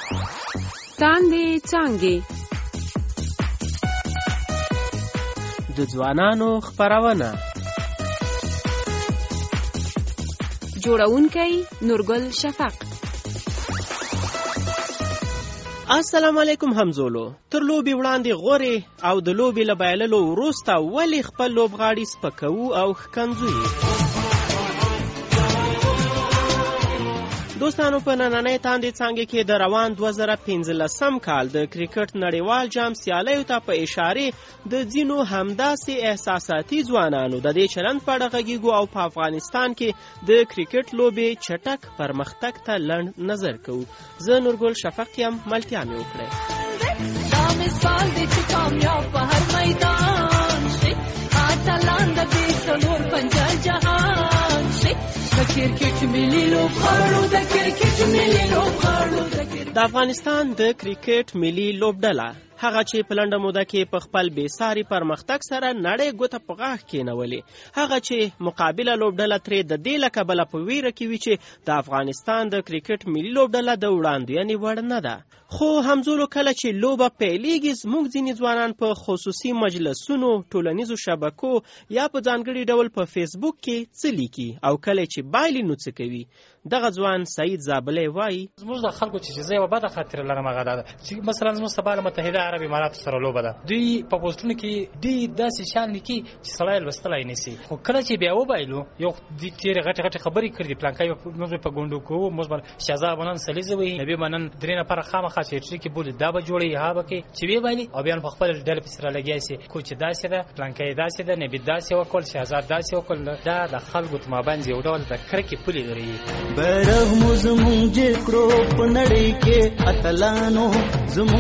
څانګې څانګې د ځوانانو خپرونه. جوړونکی نورګل شفق. السلام علیکم همزولو. تر لوبي وړاندې غوري او د لوبي له بایللو وروسته ولې خپل لوبغاړي سپکوو او ښکنځو؟ دوستانو، په نننۍ تاندې څانګې کې د روان 2015 کال د کرکټ نړیوال جام سیالیو ته په اشارې د ځینو همداسې احساساتي ځوانانو د دې چلند په اړه غږیږو او په افغانستان کې د کرکټ لوبې چټک پرمختګ ته لنډ نظر کوو. زه نورګل شفق یم، ملتیا مې وکړئ. دا مثال دی چې کامیاب په هر میدان شي، اتلان د دې څلور پنځه جهان شي. د افغانستان د کرکټ ملي لوبډله هغه چې په لنډه موده کې په خپل بېساري پرمختګ سره نړۍ ګوته په غاښ کېنولې، هغه چې مقابله لوبډله ترې د دې له کبله په ویره کې وي چې د افغانستان د کرکټ ملي لوبډله د وړاندوینې وړ نه ده. خو همزولو کله چې لوبه پیلېږي، زموږ ځینې ځوانان په خصوصي مجلسونو، ټولنیزو شبکو یا په ځانګړي ډول په فیسبوک کې څه لیکي او کله چې بایلي نو څه کوي. دغه ځوان سعید زابلی وایي: زموږ د خلکو چې زه یوه بده خاطره لرم هغه دا ده چې مثلا زموږ سبا له متحده عرب اماراتو سره لوبه ده، دوی په پوسټونو کې ډېر داسې شیان لیکي چې سړی لوستلی نشي. خو کله چې بیا وبایلو، یو ډېرې غټې خبرې کړي دي، پلانکی موږ په ګونډو کوو، موږ به شهزاد به نن سلیزه وهي، نبي به نن درې نفره خامخا چې کې بولي دا به جوړوي، هغه به کوي چې ویې بایلي او بیا په خپله ډلې پسې رالګیا شي، کو چې داسې ده، پلانکی داسې ده، نبي داسې وکړل، شهزاد داسې وکړل. دا د خلکو په مابین یو ډول د کرکې پولې لري. زمون جکړو په نړۍ کې اتلانو، زمون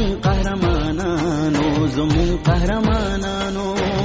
قهرمانانو.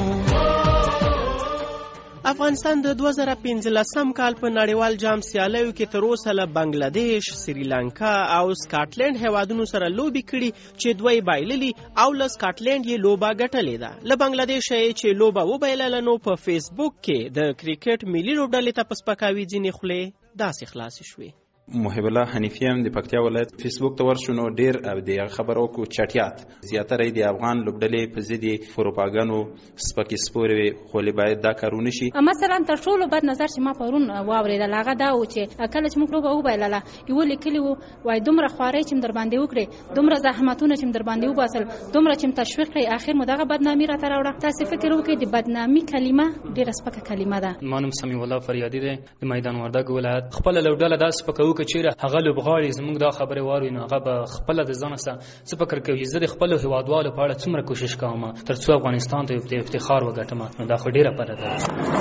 افغانستان د 2015 کال په نړیوال جام سیالیو کې تر اوسه له بنگلادیش، سریلانکا او سکاټلند هیوادونو سره لوبې کړي چې دوی بایللي او له سکاټلند یې لوبه ګټلې ده. له بنگلادیش یې چې لوبه وبایلله، نو په فیسبوک کې د کرکټ ملي لوبډلې ته په سپکاوي ځینې خولې داسې خلاصې شوې. محب الله حنیفی هم د پکتیا ولایت فیسبوک ته ورشو، نو ډیر د خبرو کو چټیات زیاتره د افغان لوبډلې په ضد پروپاګانو سپکې سپورې خولې باید دا کارونه شي. مثلا تر ټولو بد نظر چې ما پرون واورېدل هغه دا و چې کله چې موږ لوبه وبایلله، یو لیکلي و وای دومره خوارۍ چې در باندې وکړې، دومره زحمتونه چې در باندې وباسل، دومره چې تشویق کړئ، اخر مو دغه بدنامي راته راوړه. تاسې فکر وکړئ، د بدنامي کلمه ډېره سپکه کلمه ده. ما نوم سمیع الله فریادي دی، د میدان وردګ ولایت. خپله لوبډله داسې سپکوو که چیرې هغه لوبغاړي زموږ دا خبرې واوري، نو هغه به خپله د ځانه څه فکر کوي. زه د خپلو هېوادوالو په اړه څومره کوشش کوم تر څو افغانستان ته افتخار وګټم، نو دا خو ډېره پره ده.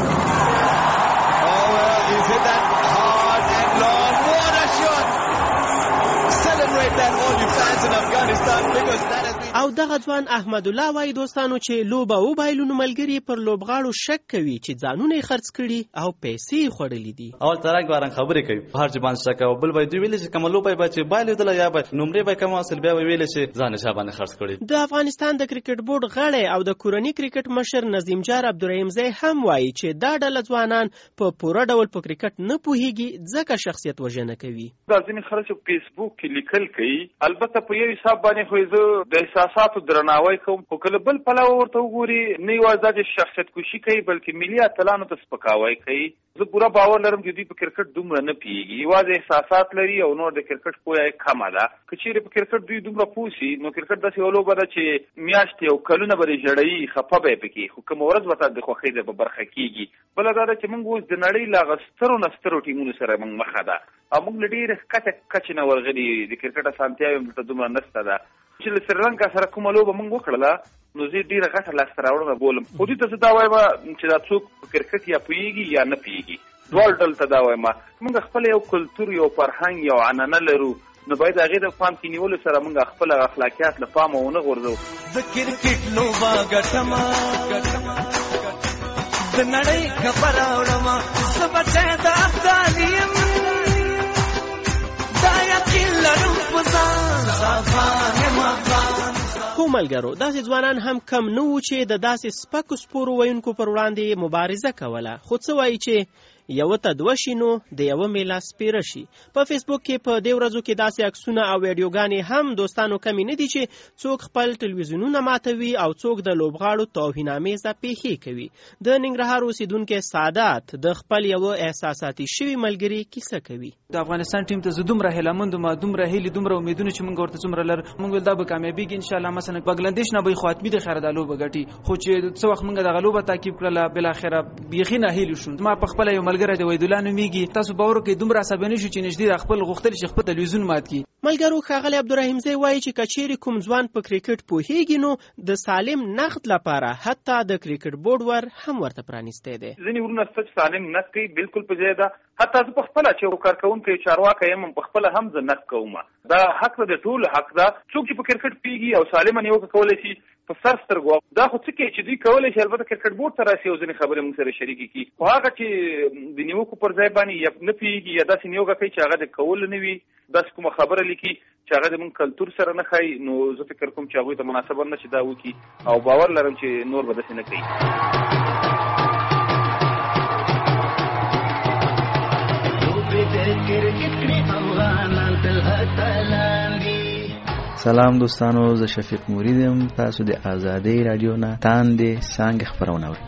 او دغه ځوان احمد الله وایي: دوستانو چې لوبه وبایلو، نو ملګري پر لوبغاړو شک کوي چې ځانونه یې خرڅ کړي او پیسې یې خوړلې دي. اول ترک باران خبرې کوي، هر چې باندې شک او بل به دوی ویلي چې کومه لوبه به چې بایلېدله یا به نمرې به کم حاصل، بیا به ویلي چې ځان یې باندې خرڅ کړي. د افغانستان د کرکټ بورډ غړی او د کورني کرکټ مشر نظیم جار عبدالرحیمزی هم وایي چې دا ډله ځوانان په پوره ډول په کرکټ نه پوهیږي، ځکه شخصیت وژنه کوي. دا ځینې خلک په فیسبوک کې لیکل کوي، البته په یو حساب باندې خو زه د احساساتو درناوی کوم، خو کله بل پلوه ورته وګوري نه یوازې دا چې شخصیت کشي کوي، بلکې ملي اتلانو ته سپکاوی کوي. زه پوره باور لرم چې دوی په کرکټ دومره نه پیږي، یوازې احساسات لري او نور د کرکټ پوهه یې کمه ده. که چیرې په کرکټ دوی دومره پوه شي، نو کرکټ داسې یوه لوبه ده چې میاشتې او کلونه به یې ژړوي، خفه به یې پکې، خو کومه ورځ به د خوښۍ ده به برخه کېږي. بله دا ده چې موږ اوس د نړۍ له هغه سترو نه سترو ټیمونو سره موږ مخه ده او موږ له ډېرې کچې نه ورغلي، د کرکټ اسانتیاوې هم دلته دومره نشته ده. چې له سریلانکا سره کومه لوبه موږ وکړله، نو زه ډېره غټه لاسته راوړنه بولم. خو دوی ته زه دا وایم چې دا څوک په کرکټ یا پوهېږي یا نه پوهېږي، دواړو ډلو ته دا وایم. موږ خپل یو کلتور، یو فرهنګ، یو عنعنه لرو، نو باید هغې د پام کې نیولو سره موږ خپل اخلاقیات له پامه ونه غورځو. د کرکټ لوبه ګټمه، د نړۍ خبره وړمه، زه بچی د افغان یم، دا یقین لرم په ځان افغان یم افغان. خو ملګرو، داسې ځوانان هم کم نه وو چې د داسې سپکو سپورو ویونکو پر وړاندې مبارزه کوله. خو څه وایي چې یو ته دوه شي نو د یوه میله سپیره شي. په فیسبوک کې په دې ورځو کې داسې عکسونه او ویډیوګانې هم دوستانو کمې نه دي چې څوک خپل ټلویزیونونه ماتوي او څوک د لوبغاړو توهینامیزه پیښې کوي. د ننګرهار اوسیدونکی سعادت د خپل یو احساساتي شوي ملګري کیسه کوي. د افغانستان ټیم ته زه دومره هیلهمند وم، دومره هیلې، دومره امیدونه چې موږ ورته څومره لر، موږ ویل دا به کامیابیږي ان شاء الله. مثلا بنگلاديش نه به خو حتمي د خیر د لوبه ګټي، خو چې څو وخت موږ د غلوبه تعقیب کړله بل اخره بیخي نه هیلې شو. ما په خپل یو ملګری د ویدولا نومیږي، تاسو باور وکړئ دومره عصباني شو چې نږدې خپل غوښتل شي خپل تلویزیون مات کړي. ملګرو ښاغلی عبدالرحیم زی وایي چې کچېرې کوم ځوان په کرکټ پوهیږي نو د سالم نقد لپاره حتی د کرکټ بورډ ور هم ورته پرانیستی دی. ځینې ورونه سچ سالم نقد کوي، بالکل په ځای ده. حتی زه په خپله چې کارکوونکی چارواکی یم په خپله هم زه نقد کوم. دا حق ده، د ټولو حق ده. څوک چې په کرکټ پوهیږي او سالمه نیوکه کولی شي په سر سترګو، دا خو څه کوي چې دوی کولی شي البته کرکټ بورډ ته راسي او ځینې خبرې موږ سره شریکې کړي. خو هغه چې د نیوکو پر ځای باندې یا نه پوهیږي یا داسې نیوکه کوي چې هغه د کولو نه وي، داسې کومه خبره لیکي چې هغه د موږ کلتور سره نه ښایي، نو زه فکر کوم چې هغوی ته مناسبه نه چې دا وکړي او باور لرم چې نور به داسې نه کوي. سلام دوستانو، زه شفیق مرید یم. تاسو د آزادۍ رادیو نه تاندې څانګې خپرونه اورئ.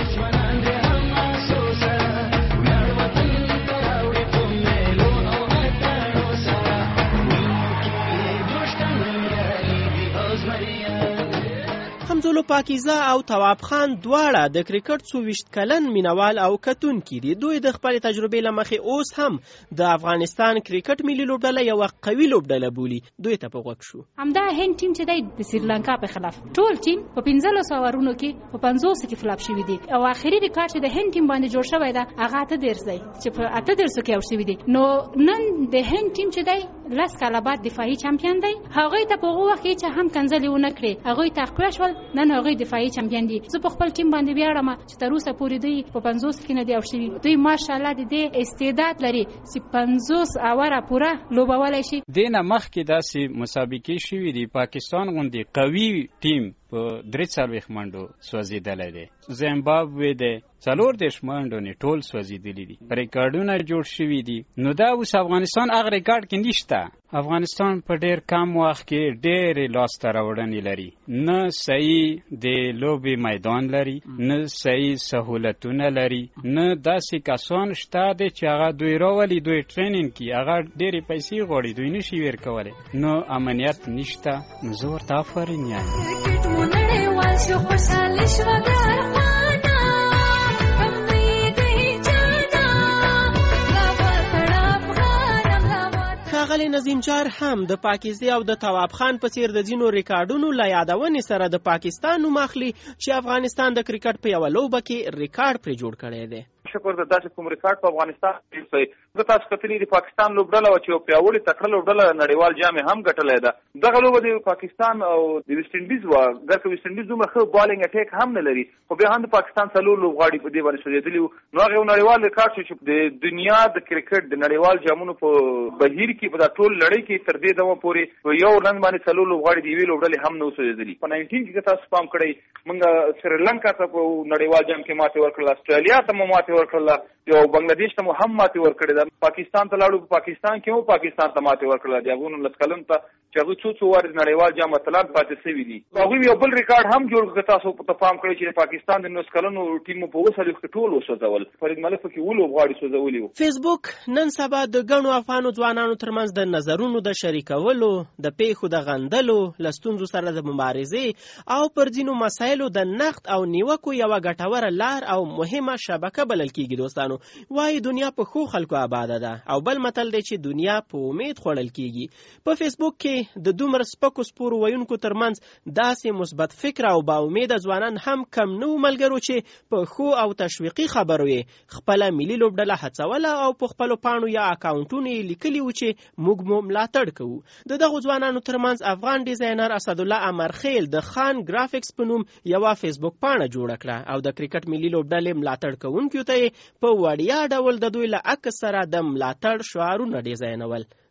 همزولو پاکیزه او تواب خان دواړه د کرکټ 24 کلن مینوال او کتونکي دي. دوی د خپل تجربې له مخې اوس هم د افغانستان کرکټ ملي لوبډله یوه قوي لوبډله بولي. دوی ته په غوږ شو. همدا هند ټیم چې دی د سریلانکا په خلاف ټول ټیم په 1500 اورونو کې په 50 کې فلاپ شوی دی او اخري ریکارډ چې د هند ټیم باندې جوړ شوی دی هغه 8 دی چې په 8 کې اوت شوی دی. نو نن د هند ټیم چې دی لاس کاله بعد دفاعي چمپیون دی. هغه ته په هغه وخت چې هم کنځلې ونه کړې، هغه تقوی شول، نن هغه دفاعي چمپیون دي. زه په خپل ټیم باندې ویاړم چې تر اوسه پورې دوی په 50 کې نه دی اوت شوی. دوی ماشاءالله د دې استعداد لري چې 50 اوره پوره لوبولای شي. دینه مخکې داسې مسابقې شوي دي. پاکستان غوندې قوي ټیم په 43 منډو سوځېدلی دی. زیمبابوې دی 40 منډو نه ټول سوځېدلي دي. ریکارډونه جوړ شوي دي. نو دا اوس افغانستان هغه ریکارډ کې نشته. افغانستان په ډېر کم وخت کې ډېرې لاسته راوړنې لري. نه صحیح د لوبې میدان لري، نه صحیح سهولتونه لري، نه داسې کسان شته دی چې هغه دوی راولي، دوی ټرینینګ کړي، هغه ډېرې پیسې غواړي، دوی نشي ویر کولی. نو امنیت نشته. نو زه ورته آفرین یم. ښاغلی نظیم جار هم د پاکیزه او د تواب خان په څیر د ځینو ریکارډونو له یادونې سره د پاکستان نوم اخلي چې افغانستان د کرکټ په یوه لوبه کې ریکارډ پرې جوړ کړی دی. شکر د داسې کوم ریکارډ په افغانستان کې زه تاسو کتلي د پاکستان لوبډله وه چې یو پیاوړې تکړه لوبډله نړیوال جام هم ګټلی ده. دغه لوبه د پاکستان او د ویسټ انډیز وه، ګرکه ویسټ انډیز دومره ښه بالینګ اټیک هم نه لري، خو بیا هم د پاکستان 4 لوبغاړي په دې باندې سوځېدلي وو. نو هغه یو نړیوال ریکارډ شو چې د دنیا د کرکټ د نړیوال جامونو په بهیر کې په دا ټول لړۍ کې تر دې دمه پورې یو رن باندې 4 لوبغاړي د یوې لوبډلې هم نه سوځېدلي. په 19 کې تاسو پام کړئ موږ سریلانکا ته په نړیوال جام کې ماتې ورکړله، استرالیا ته مو ماتې ورکړله، یو بنگلاديش ته مو هم ماتې ورکړې ده. پاکستان ته لاړو، په پاکستان کې هم پاکستان ته ماتې ورکړله. د هغو 19 کلن ته چې هغوی څو وارې نړیوال جام اتلان پاتې سوي دي. هغوی یو بل ریکارډ هم جوړ کړ. تاسو ته پام کړئ چې پاکستان د 19 کلنو ټیمو په 20 کې ټول وسوځول. فرید ملک کې ولو غواړي سوځولي وو. فیسبوک نن سبا د ګڼو افغانو ځوانانو ترمنځ د نظرونو د شریکولو، د پیښو د غندلو، له ستونزو سره د مبارزې او پر ځینو مسایلو د نقد او نیوکو یوه ګټوره لار او مهمه شبکه بلل کیږي. دوستانو وایي دنیا په ښو خلکو آباده ده او بل متل دی چې دنیا په امید خوړل کیږي. په فیسبوک کې د دومره سپکو سپورو ویونکو ترمنځ داسې مثبت فکر او با امیده ځوانان هم کم نه وو ملګرو چې په ښو او تشویقي خبرو یې خپله ملي لوبډله هڅوله او په خپلو پاڼو یا اکاونټونو یې لیکلي وو چې موږ مو ملاتړ کوو. د دغو ځوانانو ترمنځ افغان ډیزاینر اسدالله امرخیل د خان ګرافیکس په نوم یوه فیسبوک پاڼه جوړه کړه او د کرکټ ملي لوبډلې ملاتړ کوونکو ته یې په وړیا ډول د دوی له عکس سره د ملاتړ شعارونه ډیزاینول.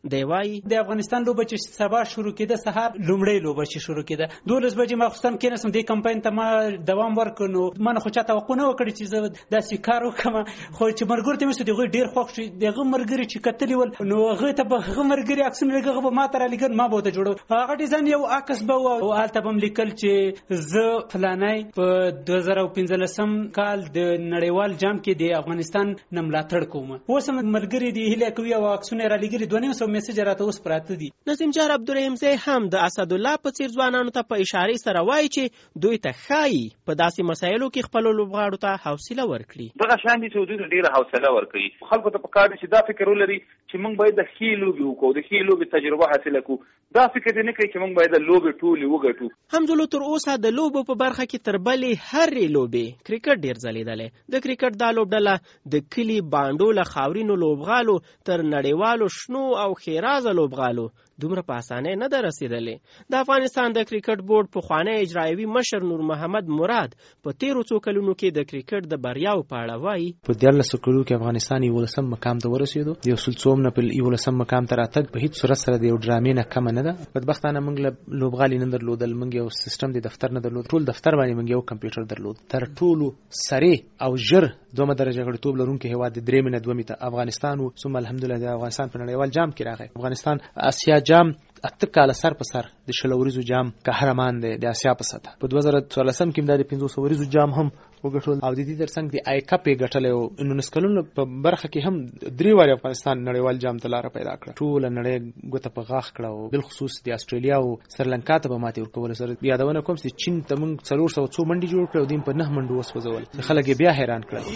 دی وایي د افغانستان لوبه چې سبا شروع کېده سهار لومړی لوبه چې شروع کېده 12 بجې ماخوستن کېناستم دې کمپاین ته ما دوام ورکړ نو ما خو چا توقع نه وکړي چې زه داسې کار وکړم خو چې مرګور ته مې سو دغه ډیر خوښ شي دغه مرګري چې کتلی ول نو هغه ته به هغه مرګري عکسونه لګغه به ما ته را لګن ما به ته جوړو هغه ډیزاین یو عکس به او آلته بم لیکل چې زه فلانای په 2015 کال د نړیوال جام کې د افغانستان نملاتړ کوم اوس مرګري دی هله کوي او عکسونه را لګري 200 میسج راته اوس پراته دي. نظیم جار عبدالرحیم زی هم د اسدالله په څیر ځوانانو ته په اشاره سره وایي چې دوی ته ښایي په داسې مسایلو کې خپل لوبغاړو ته حوصله ورکړي. دغه شان دي چې دوی ته ډیره حوصله ورکړي. خلکو ته پکار دي چې دا فکر ولري چې موږ باید د ښې لوبې وکړو د ښې لوبې تجربه حاصله کړو. دا فکر دې نه کوي چې موږ باید د لوبې ټولې وګټو. حمزه تر اوسه د لوبو په برخه کې تر بلې هرې لوبې کرکټ ډیر ځلیدلی. د کرکټ دا لوبډله د کلي بانډو له خاورینو لوبغالو تر نړیوالو شنو او خیرازه لوبغالو دومره په اسانه نه ده رسیدلې. د افغانستان د کرکټ بورډ پخوانی اجرایوي مشر نور محمد مراد په 13 کلونو کې د کرکټ د بریاو په اړه وایي په 13 کلونو کې افغانستان یو لسم مقام ته ورسېدو. یو سلسوم نه په یو لسم مقام ته راتګ په هیڅ صورت سره د یو ډرامې نه کم نه ده. بدبختانه موږ له لوبغالي نه درلودل، موږ یو سیستم د دفتر نه درلود، ټول دفتر باندې موږ یو کمپیوټر درلود. تر ټولو سری او ژر دومره درجه غړیتوب لرونکي هیواد د 3 نه 2 میته افغانستان او ثم الحمدلله د افغانستان په نړیوال جام کې راغی. افغانستان آسیا جام اته کال سر په سر د شلوریزو جام قهرمان دی د آسیا په سطح. په 2014 کې د 500 وریزو جام هم وګټل او د دې ترڅنګ د آی کپ یې ګټل او 19 کلونو په برخه کې هم 3 واري افغانستان نړیوال جام ته لار پیدا کړه. ټول نړۍ ګوته په غاخ کړه او بل خصوص د استرالیا او سریلانکا ته به ماتې ورکول. سره یادونه کوم چې چین ته موږ 400 منډي جوړ کړو دیم په 9 منډو وسوځول. خلک بیا حیران کړل.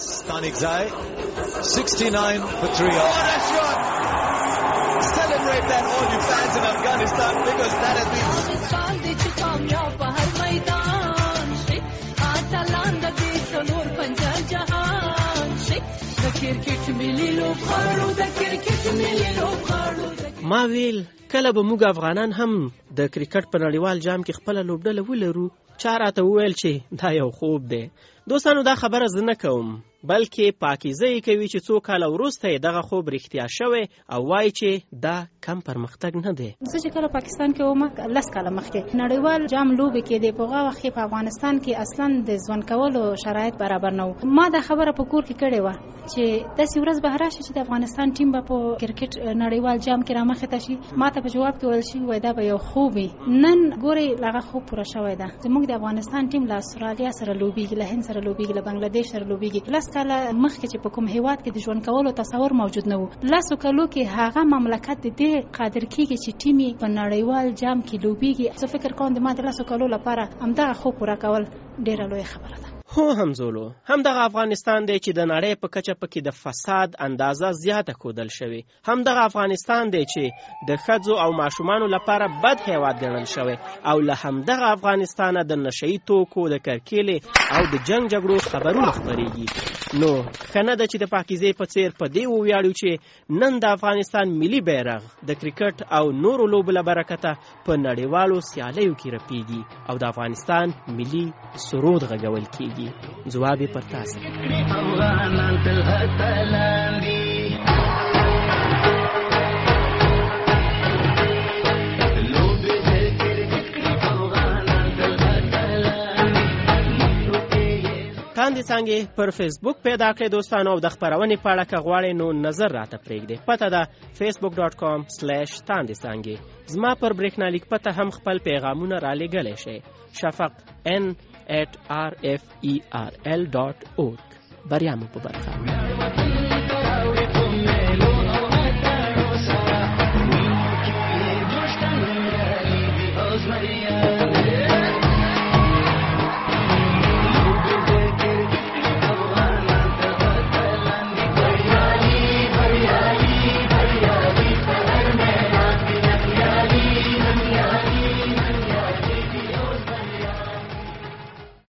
69 for 3. Celebrate that, all you fans in Afghanistan, because that has been. ما ویل کله به موږ افغانان هم د کرکټ په نړیوال جام کې خپل لوبډله ولرو. چا راته وویل چې دا یو خوب دی. دوستانو دا خبره زه نه کوم بلکې پاکیزه یې کوي چې څو کاله وروسته دغه خوب رښتیا شوی او وایي چې دا کم پرمختګ نه دی. زه چې کله پاکستان کې وم 10 کاله مخکې نړیوال جام لوبې کې دی په هغه وخت کې په افغانستان کې اصلا د ځوان کولو شرایط برابر نه و. ما دا خبره په کور کې کړې و چې داسې ورځ به راشي چې د افغانستان ټیم به په کرکټ نړیوال جام کې رامخې ته شي. ما ته په جواب کې ویل شي وای دا به یو خوب وي. نن ګوري هغه خوب پوره شوی ده. زموږ د افغانستان ټیم له استرالیا سره لوبېږي، له هند سره لوبېږي، له بنگلاديش سره لوبېږي. 10 کاله مخکې چې په کوم هیواد کې د ژوند کولو تصور موجود نه و. 10 کالو کې هغه مملکت د دې قادر کېږي چې ټیم په نړیوال جام کې لوبېږي. زه فکر کوم د ما د 10 کالو لپاره همدغه خوب پوره کول ډېره لویه خبره ده. هو همزولو همدغه افغانستان دی چې د نړۍ په کچه پکې د فساد اندازه زیاته کودل شوی. همدغه افغانستان دی چې د ښځو او ماشومانو لپاره بد هیواد ګڼل شوی او له همدغه افغانستان د نشئی توکو د کرکیلې او د جنگ جګړو خبرونه خپرېږي. نو خنه ده چې د پاکیزې په څیر په دې ویاړو چې نن د افغانستان ملي بیرغ د کرکټ او نورو لوبو له برکته په نړیوالو سیالیو کې رپیږي او د افغانستان ملي سرود غږول کیږي. جواب پر تاسو. افغانان تل هتلان دي. تاندې څنګه پر فیسبوک پیدا کړئ دوستانو او د خبرونې په اړه که غواړئ نو نظر راته پرېږدئ. پته ده facebook.com/تاندې زما پر برېښنالیک پته هم خپل پیغامونه را لېږلی شئ. شفق n@rferl.org. بریا مو په برخه.